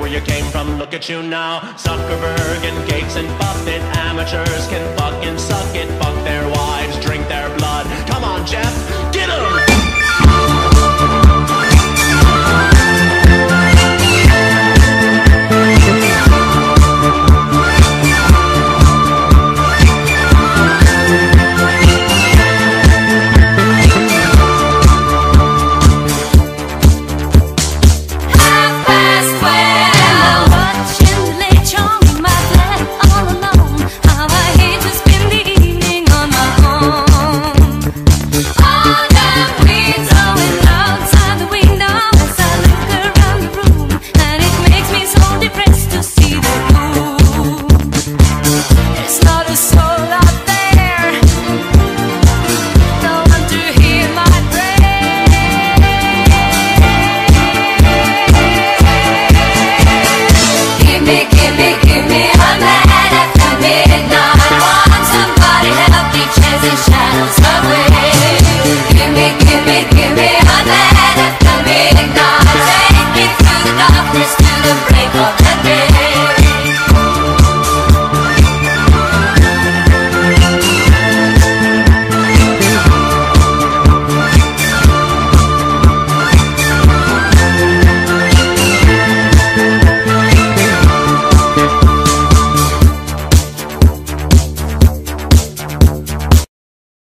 where you came from, look at you now. Zuckerberg and Gates and Buffett, amateurs can fucking suck it. Fuck their wives, drink their blood. Come on, Jeff, get 'em!